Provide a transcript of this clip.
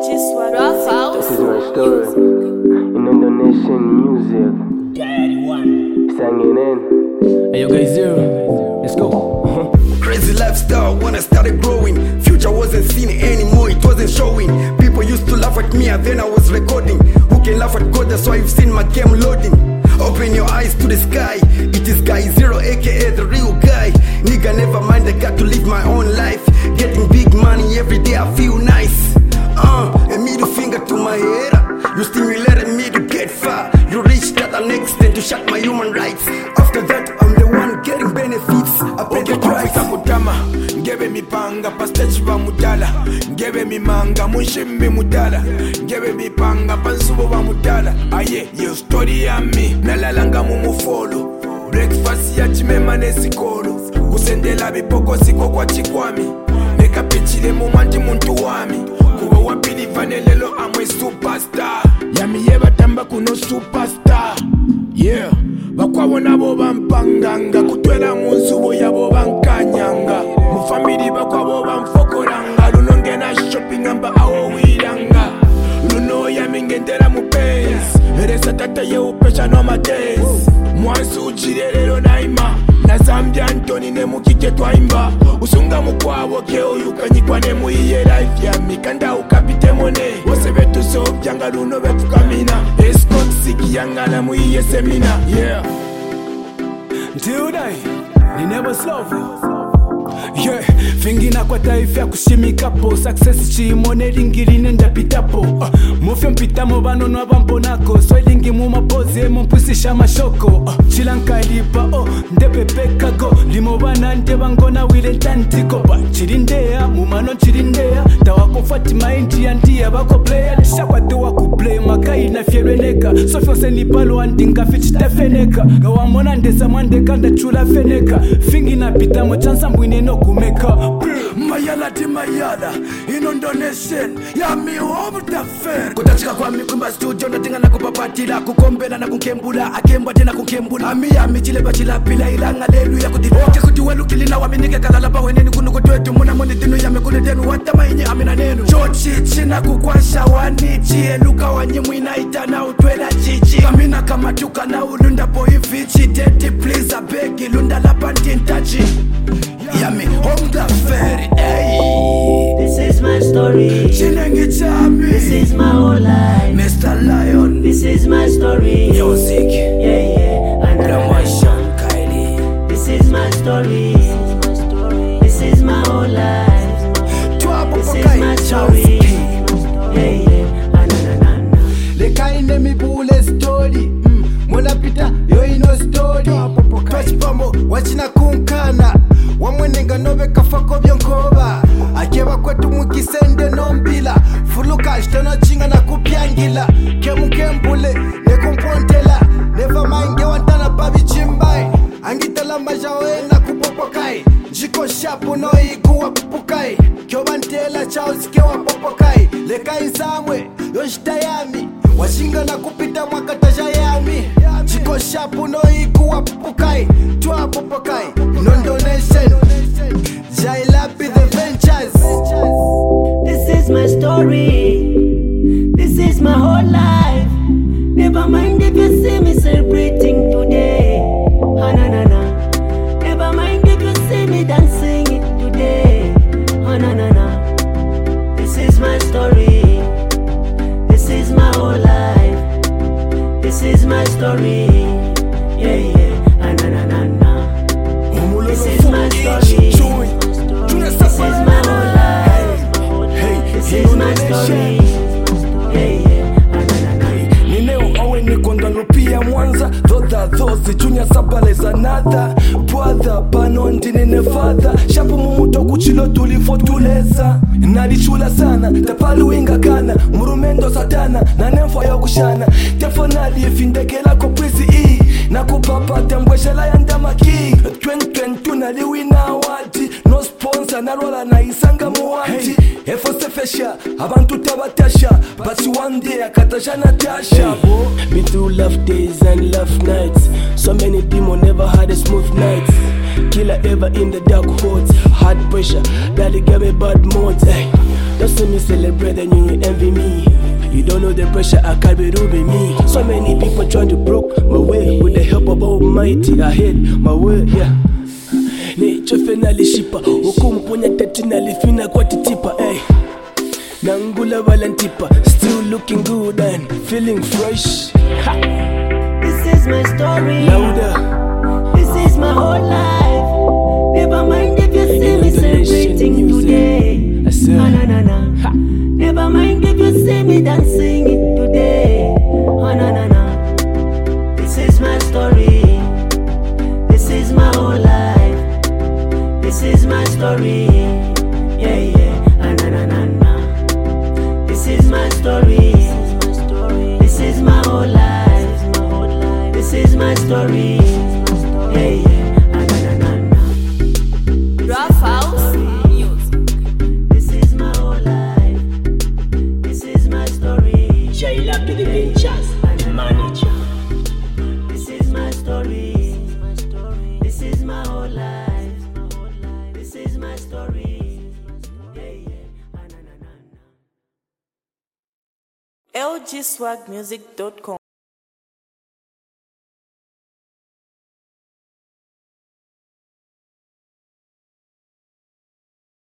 This is my story in Indonesian music. Singing in. Hey, yo, guys, zero. Let's go. Crazy lifestyle when I started growing. Future wasn't seen anymore, it wasn't showing. People used to laugh at me and then I was recording. Who can laugh at God? That's why you've seen my game loading. Open your eyes to the sky. It is Guy Zero, aka the real guy. Nigga, never mind, I got to live my own life. Getting big money every day, I feel nice. A middle finger to my head. You stimulated me to get far. You reached that an extent to shut my human rights. After that, I'm the one getting benefits. I pay the price. Ngebe mipanga pa stage ba mudala. Ngebe mimanga munshimbi mudala. Ngebe mipanga pa nsubo ba mudala. Aye, yo story ya mi nalalanga mumufolo. Breakfast ya chimema nesikolo. Kusendela bipoko siko kwa chikwami. Meka pichile mumanti muntu wami. Kuba wapili vanelelo amwe superstar. Yami yeba tamba kuno superstar. Yeah, bakwabona bo bampanganga. Kutwela munsubo yabo bankanyanga. Mufamili bakwabo bamfokoranga. Luno ngena shopping amba awo wiranga. Luno yami ngendera mupenzi. Eresa tata ye upesha no matezi. Mwansu ujirelelo naima. Na Zambia Antoni ne mukike twaimba. Usunga mukwabo keo yukanyikwa ne muiye life ya mikanda ukapite mone. Wose betu so byanga luno betu kamina. Escort siki yanga na muiye semina. Yeah. Till die, ni never slow. Yeah, fingina kwa taifa ya kushimikapo. Success chimone lingiri nenda pitapo. Mufyo mpitamo bano nwa bamponako. Swailingi mumapoze mumpusisha mashoko. Chilanka lipa ndepepeka go. Limo bana ndebangona wile ntantiko. Chirindea, mumano chirindea. Tawako Fatima inti antia bako player. Lishakwate waku play makai na fierweneka. Sofyo senipalo andinga fichitefeneka. Gawamona ndesa mwandeka ndachula feneka. Fingina pitamo chansa mwine no kumeka. Mayala di mayala in Indonesian ya mi over the fair. Kutachika kwa mikumba studio natinga na kupapatila. Kukombela na kukembula akemba tena kukembula. Ami chile bachila pila ilanga lelu ya kutiboke. Kutiwelu kilina waminike kalala pa weneni kunukutwetu. Muna mwini tinu ya mekune tenu watama inye amina nenu. Chochi china kukwasha wanichi. Eluka wanyimwina itana utwela chichi. Kamina kama tuka na ulunda po ifichi. Daddy please abegi lunda la panti ntachi. Yami home the ferry, ayy. This is my story. Chinengi chami. This is my whole life. Mr. Lion. This is my story. Music. Yeah. Promotion, Kylie. This is my story. This is my whole life. This is my story. Yeah. Lekaine mi bule story. Mwana pita yo ino story. Touch pambo wachina kunkana. Wamwenenga nove kafako byonkoba. Akeba kwetu mukisende nombila. Fuluka shtona chinga na kupyangila. Kemukembule nekumpontela. Never mind gewantana babi chimbai. Angitela majawe na kupopokai. Jiko shapu no ikuwa pupukai. Kyobantela Charles kewa popokai. Lekai samwe yoshitayami. Washinga na kupita mwakataja yami. Jiko shapu no ikuwa pupukai. Tua popokai Indonesian Jailapi the Ventures. This is my story. This is my whole life. Never mind if you see me celebrating today. Ha-na-na-na. Never mind if you see me dancing it today. Ha-na-na-na. This is my story. This is my whole life. This is my story. Yeah. Ha-na-na-na-na. This is my story. This is my whole life. This is my story. Yeah. Nineo awe ni konda lupia Mwanza. Dhoda dhozi junior sabaleza nada. Brother banondi nene father. Shapu mumuto kuchilo tulifotuleza. Nalichula sana tepalu ingakana. Murumendo satana na nemfo ya kushana. Tefonali ifindekela koprisi ii. Na kupapa tembweshela ya ndamaki. 2022 naliwina awadi. No sponsor na rola na isanga muwadi. Efo sefesha abantu tabatasha. But one day akatasha natasha. Been through love days and love nights. So many demons never had a smooth nights. Killer ever in the dark woods. Hard pressure, daddy gave me bad moods. Don't see me celebrate, then you envy me. You don't know the pressure I carry rubbing me. So many people trying to block my way. With the help of Almighty, I hit my way, yeah. Nature finally shipa. Ukumponya tetina lifina kwa titipa, ay. Nangula valantipa. Still looking good and feeling fresh. Ha. This is my story. Louder. This is my whole life. Never mind if you see me celebrating today. Na na na. Never mind if you see me dancing it today. Oh na na na. This is my story. This is my whole life. This is my story. Yeah yeah. Ah na na na na. This is my story. This is my whole life. This is my story. Yeah yeah. Ah na na na na. Rough House Music. This is my whole life. This is my story. Jaila to the Ventures manager. This is my story. This is my whole life. This is my story. Yeah, yeah. Ah, na, na, na, na. lgswagmusic.com